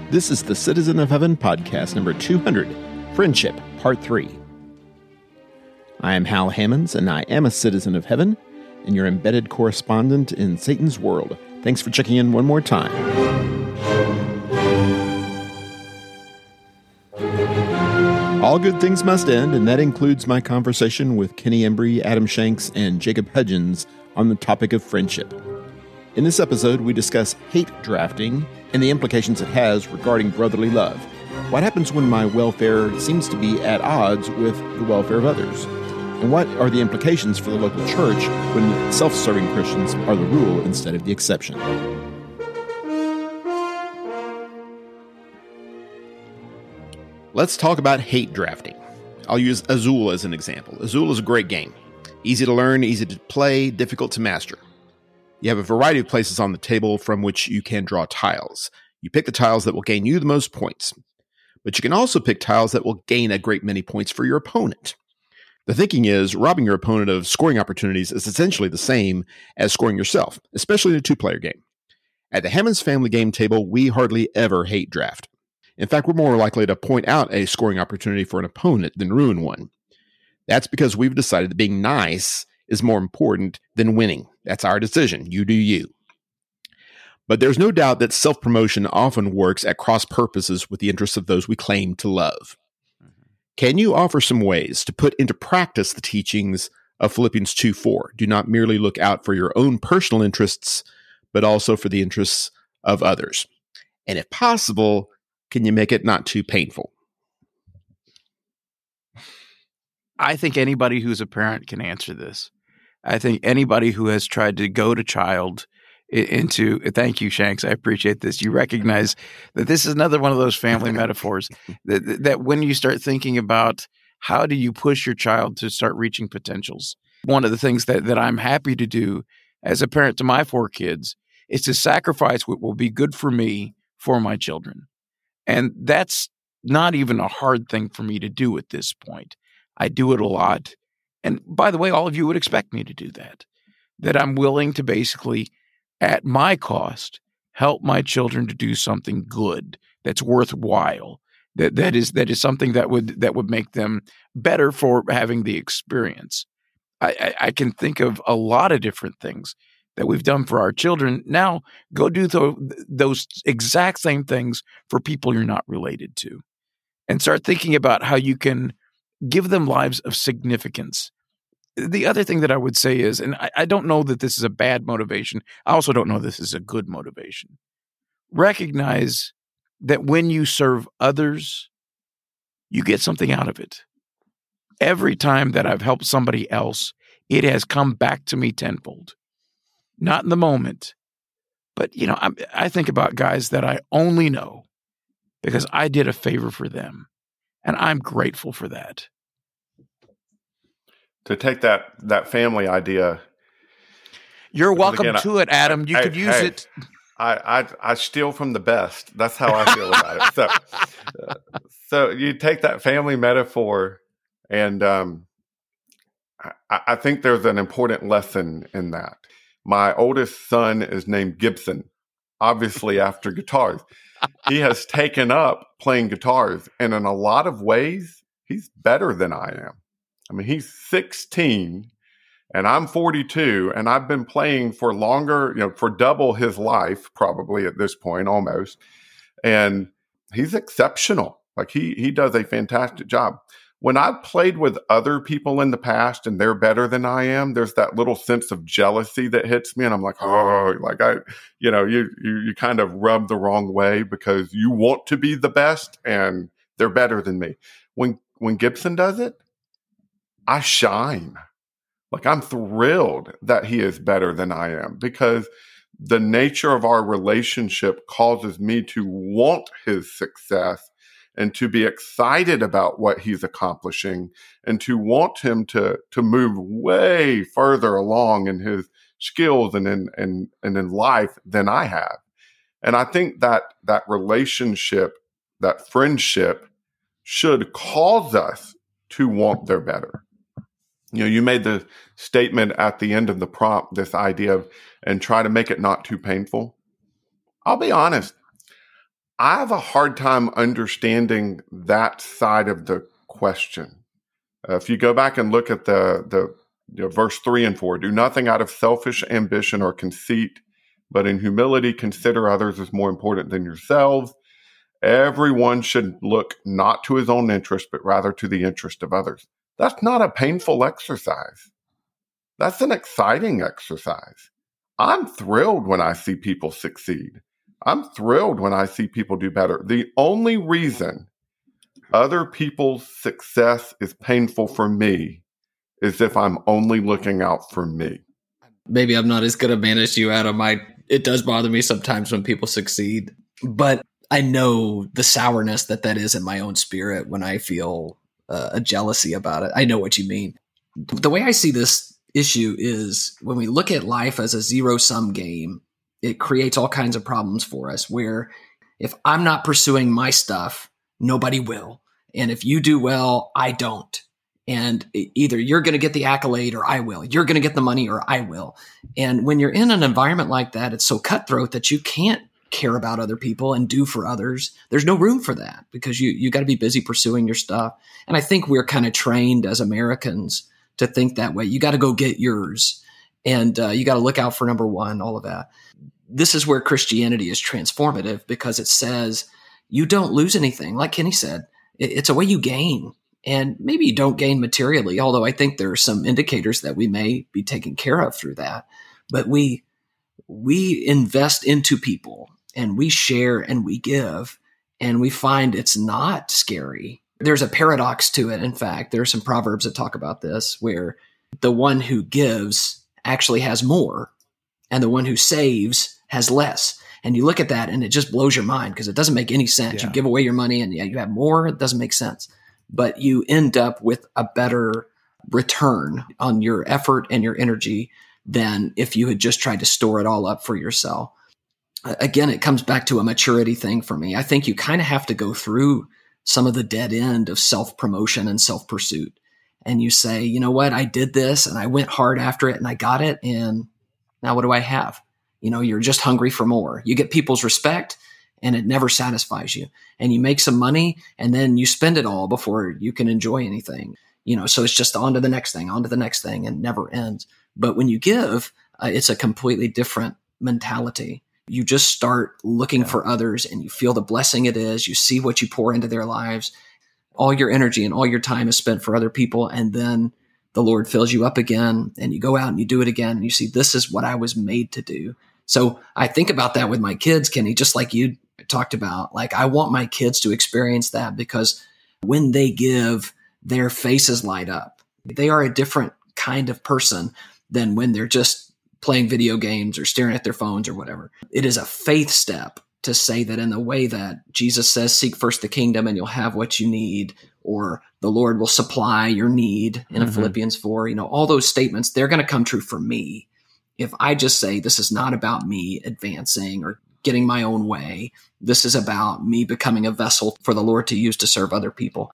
This is the Citizen of Heaven podcast number 200, Friendship, Part 3. I am Hal Hammonds, and I am a citizen of heaven, and your embedded correspondent in Satan's world. Thanks for checking in one more time. All good things must end, and that includes my conversation with Kenny Embry, Adam Shanks, and Jacob Hudgens on the topic of friendship. In this episode, we discuss hate drafting and the implications it has regarding brotherly love. What happens when my welfare seems to be at odds with the welfare of others? And what are the implications for the local church when self-serving Christians are the rule instead of the exception? Let's talk about hate drafting. I'll use Azul as an example. Azul is a great game. Easy to learn, easy to play, difficult to master. You have a variety of places on the table from which you can draw tiles. You pick the tiles that will gain you the most points. But you can also pick tiles that will gain a great many points for your opponent. The thinking is robbing your opponent of scoring opportunities is essentially the same as scoring yourself, especially in a two-player game. At the Hammonds family game table, we hardly ever hate draft. In fact, we're more likely to point out a scoring opportunity for an opponent than ruin one. That's because we've decided that being nice is more important than winning. That's our decision. You do you. But there's no doubt that self-promotion often works at cross purposes with the interests of those we claim to love. Can you offer some ways to put into practice the teachings of Philippians 2:4? Do not merely look out for your own personal interests, but also for the interests of others. And if possible, can you make it not too painful? I think anybody who's a parent can answer this. I think anybody who has tried to goad a child into, thank you, Shanks, I appreciate this. You recognize that this is another one of those family metaphors that when you start thinking about how do you push your child to start reaching potentials, one of the things that I'm happy to do as a parent to my 4 kids is to sacrifice what will be good for me for my children. And that's not even a hard thing for me to do at this point. I do it a lot. And by the way, all of you would expect me to do that I'm willing to basically, at my cost, help my children to do something good that's worthwhile, that is something that would make them better for having the experience. I can think of a lot of different things that we've done for our children. Now, go do those exact same things for people you're not related to, and start thinking about how you can give them lives of significance. The other thing that I would say is, and I don't know that this is a bad motivation. I also don't know this is a good motivation. Recognize that when you serve others, you get something out of it. Every time that I've helped somebody else, it has come back to me tenfold. Not in the moment, but I think about guys that I only know because I did a favor for them, and I'm grateful for that. To take that family idea. You're welcome to it, Adam. You could use it. I steal from the best. That's how I feel about it. So you take that family metaphor, and I think there's an important lesson in that. My oldest son is named Gibson, obviously after guitars. He has taken up playing guitars, and in a lot of ways, he's better than I am. I mean, he's 16 and I'm 42, and I've been playing for longer, for double his life, probably at this point, almost. And he's exceptional. Like he does a fantastic job. When I've played with other people in the past and they're better than I am, there's that little sense of jealousy that hits me. And I'm like, you kind of rub the wrong way because you want to be the best and they're better than me. When Gibson does it, I shine. Like I'm thrilled that he is better than I am because the nature of our relationship causes me to want his success and to be excited about what he's accomplishing and to want him to move way further along in his skills and in life than I have. And I think that relationship, that friendship should cause us to want their better. You made the statement at the end of the prompt, this idea of, and try to make it not too painful. I'll be honest. I have a hard time understanding that side of the question. If you go back and look at the verse 3 and 4, do nothing out of selfish ambition or conceit, but in humility consider others as more important than yourselves. Everyone should look not to his own interest, but rather to the interest of others. That's not a painful exercise. That's an exciting exercise. I'm thrilled when I see people succeed. I'm thrilled when I see people do better. The only reason other people's success is painful for me is if I'm only looking out for me. Maybe I'm not as good a man as you, Adam. It does bother me sometimes when people succeed, but I know the sourness that is in my own spirit when I feel a jealousy about it. I know what you mean. The way I see this issue is when we look at life as a zero-sum game, it creates all kinds of problems for us where if I'm not pursuing my stuff, nobody will. And if you do well, I don't. And either you're going to get the accolade or I will. You're going to get the money or I will. And when you're in an environment like that, it's so cutthroat that you can't care about other people and do for others. There's no room for that because you got to be busy pursuing your stuff. And I think we're kind of trained as Americans to think that way. You got to go get yours and you got to look out for number one, all of that. This is where Christianity is transformative because it says you don't lose anything. Like Kenny said, it's a way you gain. And maybe you don't gain materially, although I think there are some indicators that we may be taken care of through that. But we invest into people and we share and we give and we find it's not scary. There's a paradox to it. In fact, there are some proverbs that talk about this where the one who gives actually has more and the one who saves has less. And you look at that and it just blows your mind because it doesn't make any sense. Yeah. You give away your money and you have more. It doesn't make sense. But you end up with a better return on your effort and your energy than if you had just tried to store it all up for yourself. Again, it comes back to a maturity thing for me. I think you kind of have to go through some of the dead end of self-promotion and self-pursuit. And you say, you know what, I did this and I went hard after it and I got it. And now what do I have? You know, you're just hungry for more. You get people's respect and it never satisfies you. And you make some money and then you spend it all before you can enjoy anything. You know, so it's just on to the next thing, and never ends. But when you give, it's a completely different mentality. You just start looking for others and you feel the blessing it is. You see what you pour into their lives. All your energy and all your time is spent for other people. And then the Lord fills you up again and you go out and you do it again. And you see, this is what I was made to do. So I think about that with my kids, Kenny, just like you talked about. Like, I want my kids to experience that because when they give, their faces light up. They are a different kind of person than when they're just playing video games or staring at their phones or whatever. It is a faith step to say that in the way that Jesus says, seek first the kingdom and you'll have what you need, or the Lord will supply your need in Philippians 4, you know, all those statements, they're going to come true for me. If I just say, this is not about me advancing or getting my own way, this is about me becoming a vessel for the Lord to use to serve other people.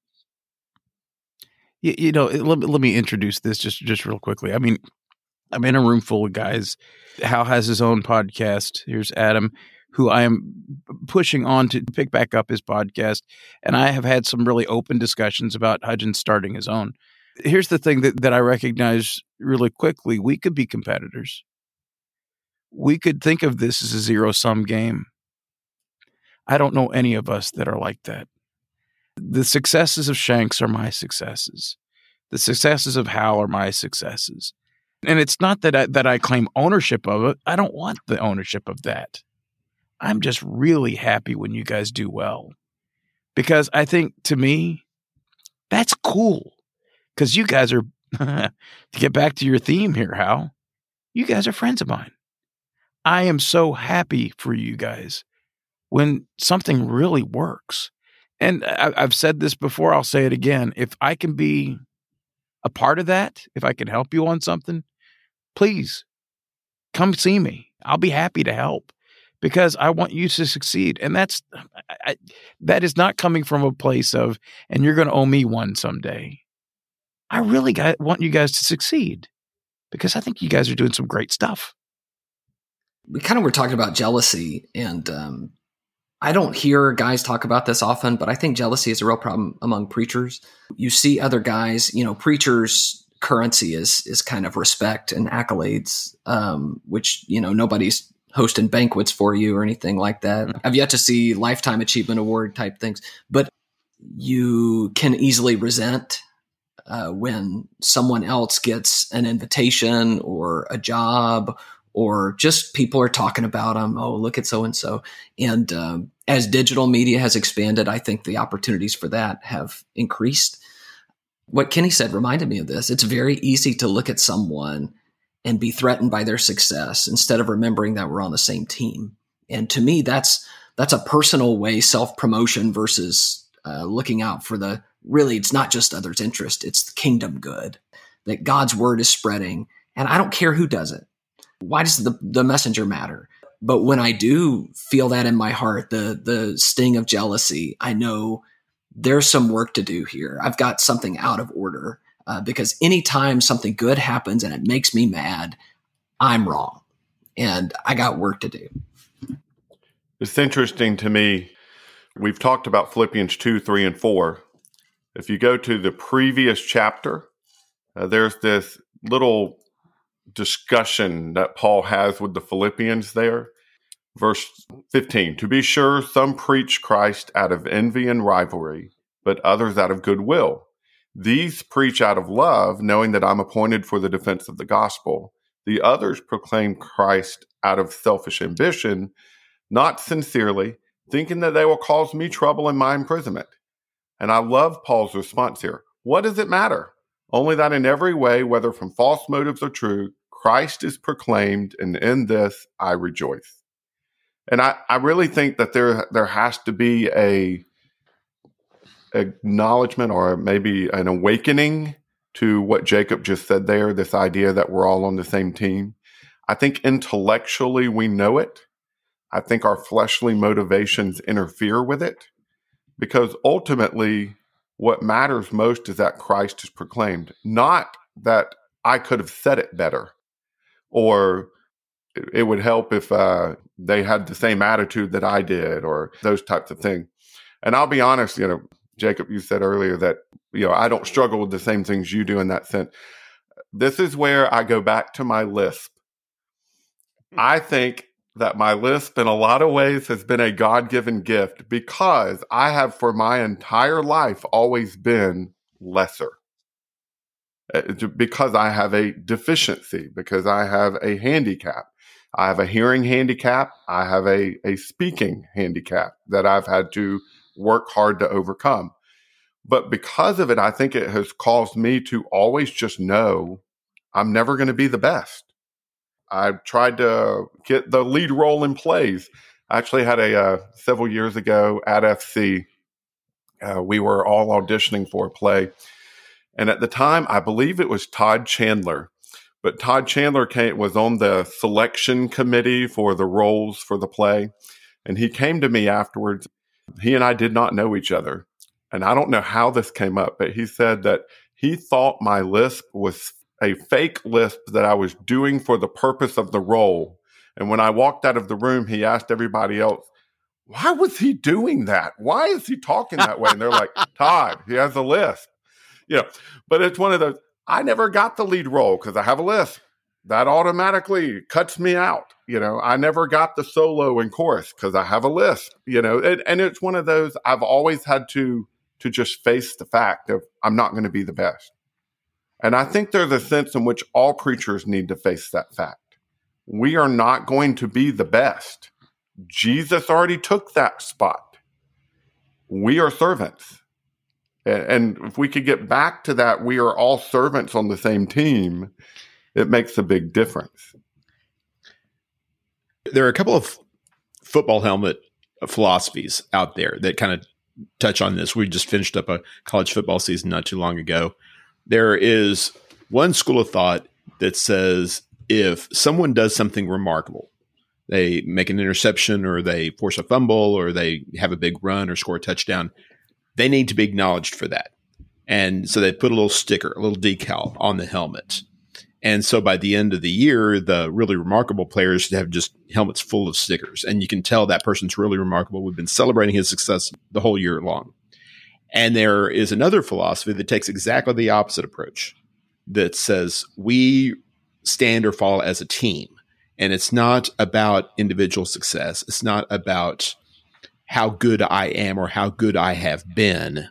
You know, let me introduce this just real quickly. I mean, I'm in a room full of guys. Hal has his own podcast. Here's Adam, who I am pushing on to pick back up his podcast. And I have had some really open discussions about Hudgens starting his own. Here's the thing that I recognize really quickly. We could be competitors. We could think of this as a zero-sum game. I don't know any of us that are like that. The successes of Shanks are my successes. The successes of Hal are my successes. And it's not that I claim ownership of it. I don't want the ownership of that. I'm just really happy when you guys do well. Because I think, to me, that's cool. Because you guys are, to get back to your theme here, Hal, you guys are friends of mine. I am so happy for you guys when something really works. And I've said this before, I'll say it again. If I can be a part of that, if I can help you on something, please come see me. I'll be happy to help because I want you to succeed. And that is not coming from a place of, and you're going to owe me one someday. I really want you guys to succeed because I think you guys are doing some great stuff. We kind of were talking about jealousy, and I don't hear guys talk about this often, but I think jealousy is a real problem among preachers. You see other guys, preachers' currency is kind of respect and accolades, which, nobody's hosting banquets for you or anything like that. I've yet to see Lifetime Achievement Award type things, but you can easily resent when someone else gets an invitation or a job, or just people are talking about them. Oh, look at so-and-so. And as digital media has expanded, I think the opportunities for that have increased. What Kenny said reminded me of this. It's very easy to look at someone and be threatened by their success instead of remembering that we're on the same team. And to me, that's a personal way, self-promotion versus looking out for really, it's not just others' interest. It's the kingdom good, that God's word is spreading. And I don't care who does it. Why does the messenger matter? But when I do feel that in my heart, the sting of jealousy, I know there's some work to do here. I've got something out of order because anytime something good happens and it makes me mad, I'm wrong. And I got work to do. It's interesting to me. We've talked about Philippians 2, 3, and 4. If you go to the previous chapter, there's this little discussion that Paul has with the Philippians there. Verse 15, to be sure, some preach Christ out of envy and rivalry, but others out of goodwill. These preach out of love, knowing that I'm appointed for the defense of the gospel. The others proclaim Christ out of selfish ambition, not sincerely, thinking that they will cause me trouble in my imprisonment. And I love Paul's response here. What does it matter? Only that in every way, whether from false motives or true, Christ is proclaimed, and in this I rejoice. And I really think that there has to be a acknowledgement or maybe an awakening to what Jacob just said there, this idea that we're all on the same team. I think intellectually we know it. I think our fleshly motivations interfere with it, because ultimately what matters most is that Christ is proclaimed, not that I could have said it better, or it would help if they had the same attitude that I did, or those types of things. And I'll be honest, Jacob, you said earlier that, I don't struggle with the same things you do in that sense. This is where I go back to my lisp. I think that my lisp in a lot of ways has been a God-given gift because I have for my entire life always been lesser. Because I have a deficiency, because I have a handicap. I have a hearing handicap. I have a speaking handicap that I've had to work hard to overcome. But because of it, I think it has caused me to always just know I'm never going to be the best. I tried to get the lead role in plays. I actually had several years ago at FC, we were all auditioning for a play. And at the time, I believe it was Todd Chandler. But Todd Chandler was on the selection committee for the roles for the play. And he came to me afterwards. He and I did not know each other. And I don't know how this came up, but he said that he thought my lisp was a fake lisp that I was doing for the purpose of the role. And when I walked out of the room, he asked everybody else, why was he doing that? Why is he talking that way? And they're like, Todd, he has a lisp. But it's one of those, I never got the lead role because I have a lisp. That automatically cuts me out. I never got the solo and chorus because I have a lisp, and it's one of those, I've always had to just face the fact of I'm not going to be the best. And I think there's a sense in which all preachers need to face that fact. We are not going to be the best. Jesus already took that spot. We are servants. And if we could get back to that, we are all servants on the same team, it makes a big difference. There are a couple of football helmet philosophies out there that kind of touch on this. We just finished up a college football season not too long ago. There is one school of thought that says if someone does something remarkable, they make an interception or they force a fumble or they have a big run or score a touchdown, they need to be acknowledged for that. And so they put a little sticker, a little decal on the helmet. And so by the end of the year, the really remarkable players have just helmets full of stickers. And you can tell that person's really remarkable. We've been celebrating his success the whole year long. And there is another philosophy that takes exactly the opposite approach, that says we stand or fall as a team. And it's not about individual success. It's not about how good I am or how good I have been.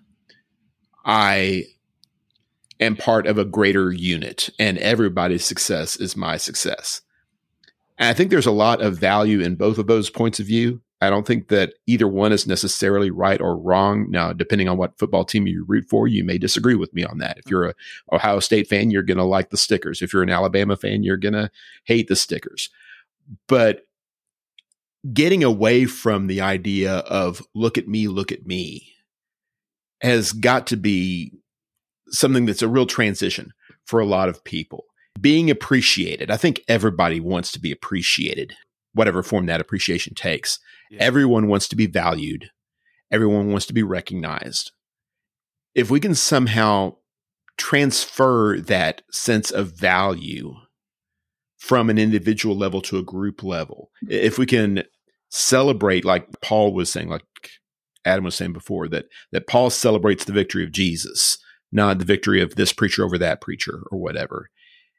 I am part of a greater unit, and everybody's success is my success. And I think there's a lot of value in both of those points of view. I don't think that either one is necessarily right or wrong. Now, depending on what football team you root for, you may disagree with me on that. If you're an Ohio State fan, you're going to like the stickers. If you're an Alabama fan, you're going to hate the stickers. But getting away from the idea of look at me has got to be something that's a real transition for a lot of people. Being appreciated. I think everybody wants to be appreciated, whatever form that appreciation takes. Yeah. Everyone wants to be valued. Everyone wants to be recognized. If we can somehow transfer that sense of value from an individual level to a group level, if we can celebrate, like Paul was saying, like Adam was saying before, that Paul celebrates the victory of Jesus, not the victory of this preacher over that preacher or whatever.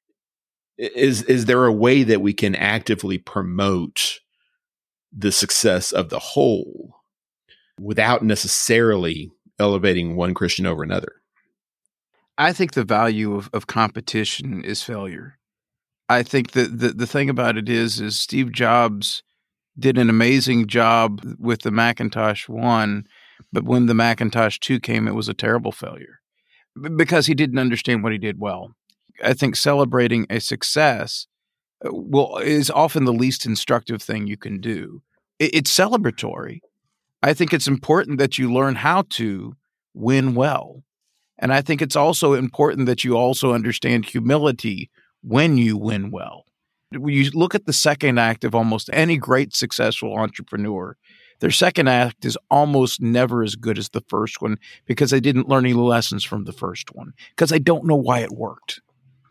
Is there a way that we can actively promote the success of the whole without necessarily elevating one Christian over another? I think the value of competition is failure. I think that the thing about it is Steve Jobs did an amazing job with the Macintosh 1, but when the Macintosh 2 came, it was a terrible failure because he didn't understand what he did well. I think celebrating a success is often the least instructive thing you can do. It's celebratory. I think it's important that you learn how to win well. And I think it's also important that you also understand humility when you win well. When you look at the second act of almost any great successful entrepreneur, their second act is almost never as good as the first one because they didn't learn any lessons from the first one, because they don't know why it worked.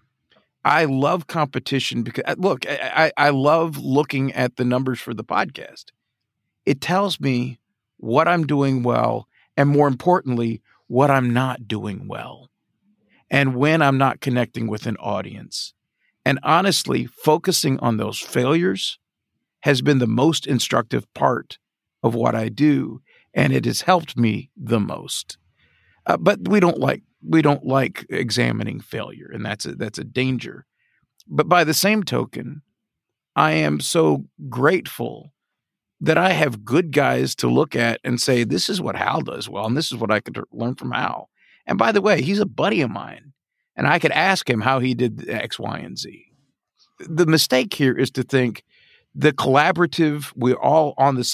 I love competition because, look, I love looking at the numbers for the podcast. It tells me what I'm doing well, and more importantly, what I'm not doing well, and when I'm not connecting with an audience. And honestly, focusing on those failures has been the most instructive part of what I do, and it has helped me the most. But we don't like examining failure, and that's a danger. But by the same token, I am so grateful that I have good guys to look at and say, this is what Hal does well, and this is what I could learn from Hal. And by the way, he's a buddy of mine, and I could ask him how he did X, Y, and Z. The mistake here is to think the collaborative, we're all in the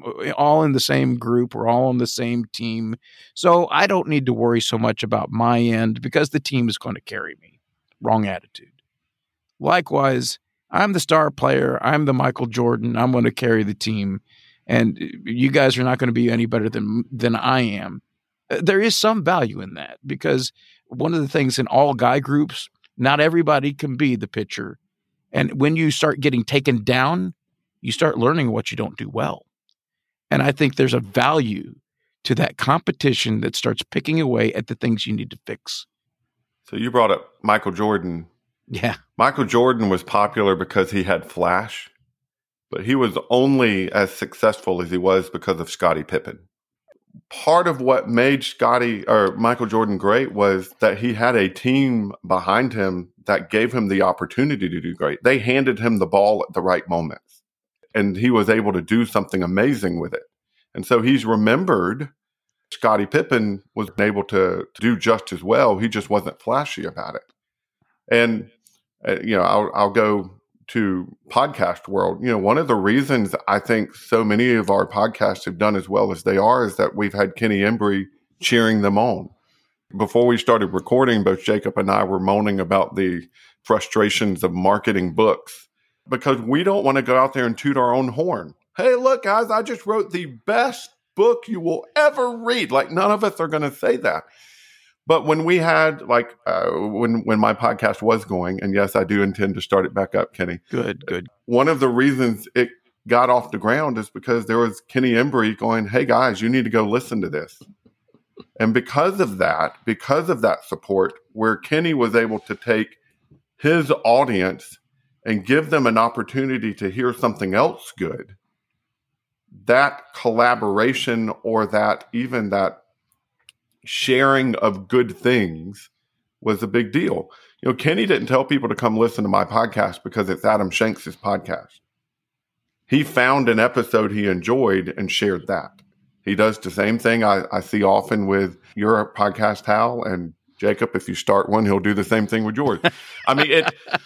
same group, we're all on the same team. So I don't need to worry so much about my end because the team is going to carry me. Wrong attitude. Likewise, I'm the star player. I'm the Michael Jordan. I'm going to carry the team. And you guys are not going to be any better than I am. There is some value in that because one of the things in all guy groups, not everybody can be the pitcher. And when you start getting taken down, you start learning what you don't do well. And I think there's a value to that competition that starts picking away at the things you need to fix. So you brought up Michael Jordan. Yeah. Michael Jordan was popular because he had flash, but he was only as successful as he was because of Scottie Pippen. Part of what made Michael Jordan great was that he had a team behind him that gave him the opportunity to do great. They handed him the ball at the right moments, and he was able to do something amazing with it. And so he's remembered. Scottie Pippen was able to do just as well. He just wasn't flashy about it. And I'll go to podcast world. One of the reasons I think so many of our podcasts have done as well as they are is that we've had Kenny Embry cheering them on. Before we started recording, both Jacob and I were moaning about the frustrations of marketing books because we don't want to go out there and toot our own horn. Hey, look, guys, I just wrote the best book you will ever read. Like, none of us are going to say that. But when we had when my podcast was going, and yes, I do intend to start it back up, Kenny. Good. One of the reasons it got off the ground is because there was Kenny Embry going, "Hey guys, you need to go listen to this." And because of that support, where Kenny was able to take his audience and give them an opportunity to hear something else good, that collaboration or that sharing of good things was a big deal. Kenny didn't tell people to come listen to my podcast because it's Adam Shanks' podcast. He found an episode he enjoyed and shared that. He does the same thing I see often with your podcast, Hal, and Jacob. If you start one, he'll do the same thing with yours. I mean,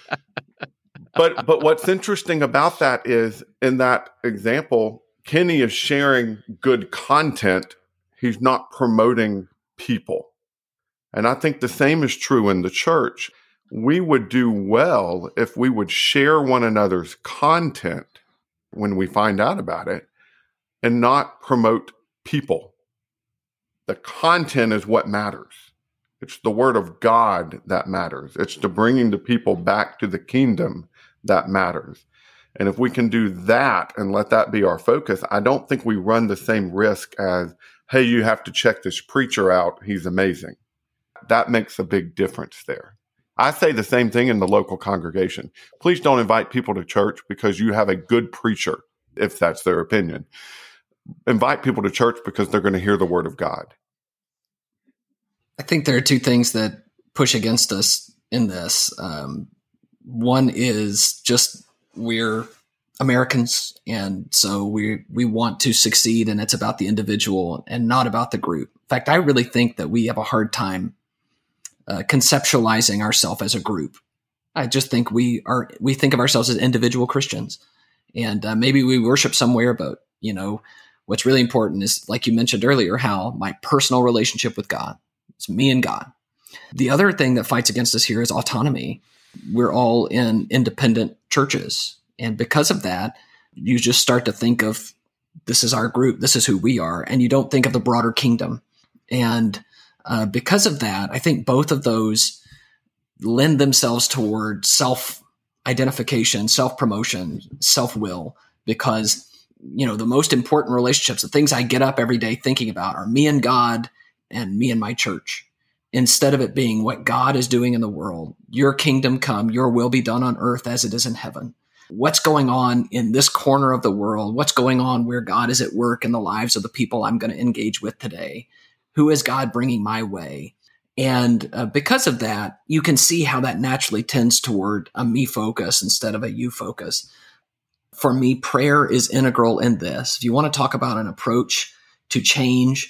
but what's interesting about that is in that example, Kenny is sharing good content. He's not promoting people. And I think the same is true in the church. We would do well if we would share one another's content when we find out about it and not promote people. The content is what matters. It's the word of God that matters. It's the bringing the people back to the kingdom that matters. And if we can do that and let that be our focus, I don't think we run the same risk as, hey, you have to check this preacher out. He's amazing. That makes a big difference there. I say the same thing in the local congregation. Please don't invite people to church because you have a good preacher, if that's their opinion. Invite people to church because they're going to hear the word of God. I think there are two things that push against us in this. One is just we're Americans, and so we want to succeed, and it's about the individual and not about the group. In fact, I really think that we have a hard time conceptualizing ourselves as a group. I just think we think of ourselves as individual Christians, and maybe we worship somewhere, but what's really important is, like you mentioned earlier, how my personal relationship with God. It's me and God. The other thing that fights against us here is autonomy. We're all in independent churches. And because of that, you just start to think of, this is our group, this is who we are, and you don't think of the broader kingdom. And because of that, I think both of those lend themselves toward self-identification, self-promotion, self-will, because the most important relationships, the things I get up every day thinking about, are me and God and me and my church, instead of it being what God is doing in the world. Your kingdom come, your will be done on earth as it is in heaven. What's going on in this corner of the world? What's going on where God is at work in the lives of the people I'm going to engage with today? Who is God bringing my way? And because of that, you can see how that naturally tends toward a me focus instead of a you focus. For me, prayer is integral in this. If you want to talk about an approach to change,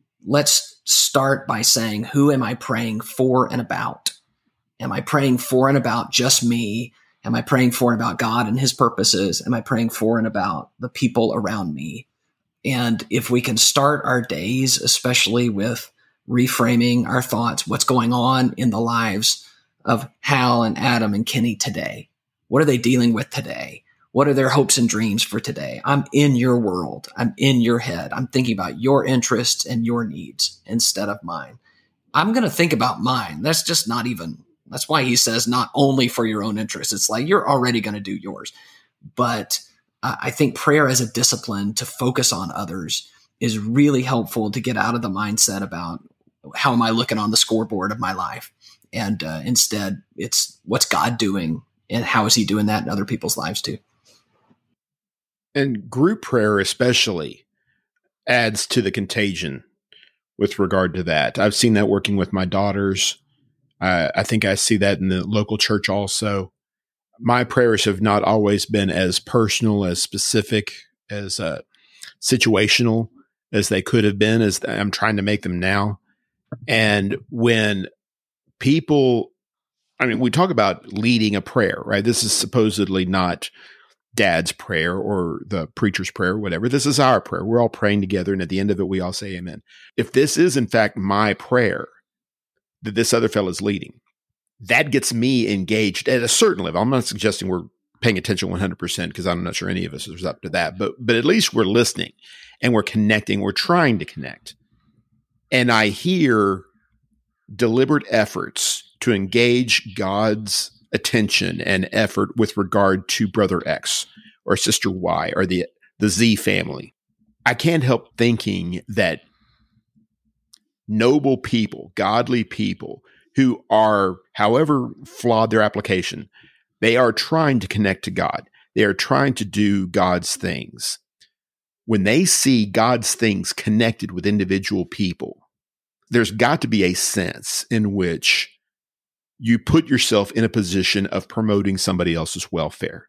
let's start by saying, who am I praying for and about? Am I praying for and about just me? Am I praying for and about God and his purposes? Am I praying for and about the people around me? And if we can start our days, especially with reframing our thoughts, what's going on in the lives of Hal and Adam and Kenny today? What are they dealing with today? What are their hopes and dreams for today? I'm in your world. I'm in your head. I'm thinking about your interests and your needs instead of mine. I'm going to think about mine. That's just not even, that's why he says not only for your own interests. It's like you're already going to do yours. But I think prayer as a discipline to focus on others is really helpful to get out of the mindset about how am I looking on the scoreboard of my life? And instead, it's what's God doing and how is he doing that in other people's lives too? And group prayer especially adds to the contagion with regard to that. I've seen that working with my daughters. I think I see that in the local church also. My prayers have not always been as personal, as specific, as situational as they could have been, as I'm trying to make them now. And when people, we talk about leading a prayer, right? This is supposedly not Dad's prayer or the preacher's prayer, or whatever. This is our prayer. We're all praying together, and at the end of it, we all say amen. If this is, in fact, my prayer that this other fellow's leading, that gets me engaged at a certain level. I'm not suggesting we're paying attention 100% because I'm not sure any of us is up to that, but at least we're listening and we're connecting. We're trying to connect. And I hear deliberate efforts to engage God's attention and effort with regard to brother X or sister Y or the Z family, I can't help thinking that noble people, godly people who are, however flawed their application, they are trying to connect to God. They are trying to do God's things. When they see God's things connected with individual people, there's got to be a sense in which you put yourself in a position of promoting somebody else's welfare.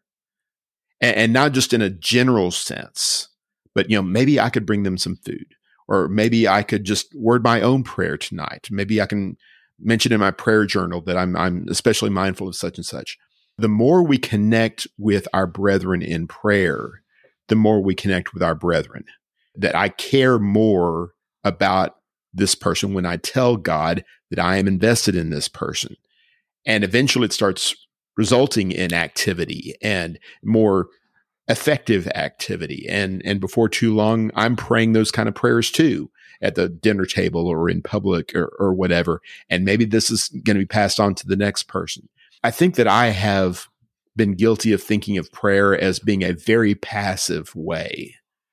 And not just in a general sense, but, maybe I could bring them some food, or maybe I could just word my own prayer tonight. Maybe I can mention in my prayer journal that I'm especially mindful of such and such. The more we connect with our brethren in prayer, the more we connect with our brethren. That I care more about this person when I tell God that I am invested in this person. And eventually it starts resulting in activity and more effective activity. And before too long, I'm praying those kind of prayers too at the dinner table or in public or whatever. And maybe this is going to be passed on to the next person. I think that I have been guilty of thinking of prayer as being a very passive way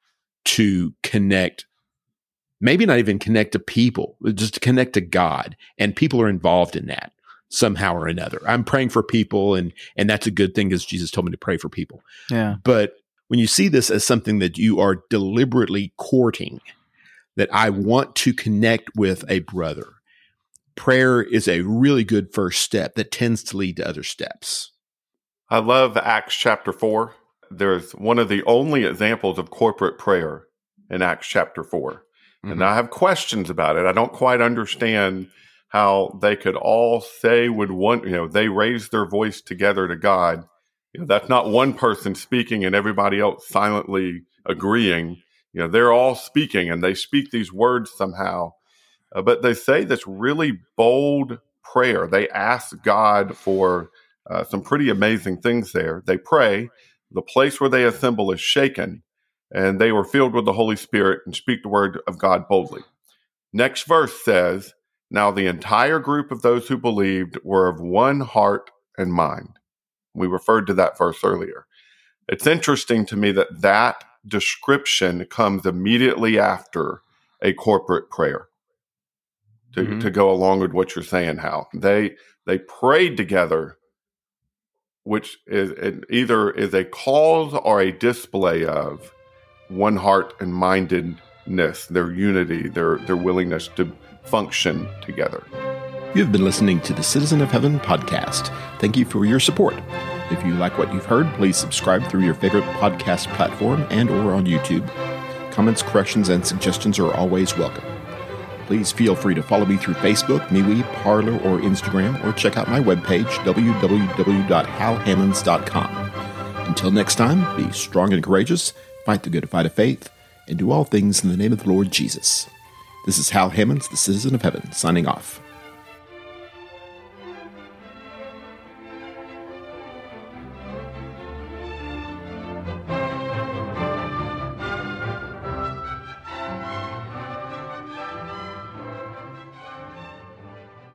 to connect, maybe not even connect to people, just to connect to God. And people are involved in that somehow or another. I'm praying for people, and that's a good thing because Jesus told me to pray for people. Yeah. But when you see this as something that you are deliberately courting, that I want to connect with a brother, prayer is a really good first step that tends to lead to other steps. I love Acts chapter 4. There's one of the only examples of corporate prayer in Acts chapter 4. Mm-hmm. And I have questions about it. I don't quite understand how they could all say with one, they raised their voice together to God. That's not one person speaking and everybody else silently agreeing. They're all speaking and they speak these words somehow. But they say this really bold prayer. They ask God for some pretty amazing things there. They pray. The place where they assemble is shaken, and they were filled with the Holy Spirit and speak the word of God boldly. Next verse says, now the entire group of those who believed were of one heart and mind. We referred to that verse earlier. It's interesting to me that description comes immediately after a corporate prayer to go along with what you're saying, Hal. They prayed together, which is either is a cause or a display of one heart and mindedness, their unity, their willingness to function together. You've been listening to the Citizen of Heaven podcast. Thank you for your support. If you like what you've heard, please subscribe through your favorite podcast platform and or on YouTube. Comments, corrections, and suggestions are always welcome. Please feel free to follow me through Facebook, MeWe, Parler, or Instagram, or check out my webpage, www.halhammonds.com. Until next time, be strong and courageous, fight the good fight of faith, and do all things in the name of the Lord Jesus. This is Hal Hammonds, the Citizen of Heaven, signing off.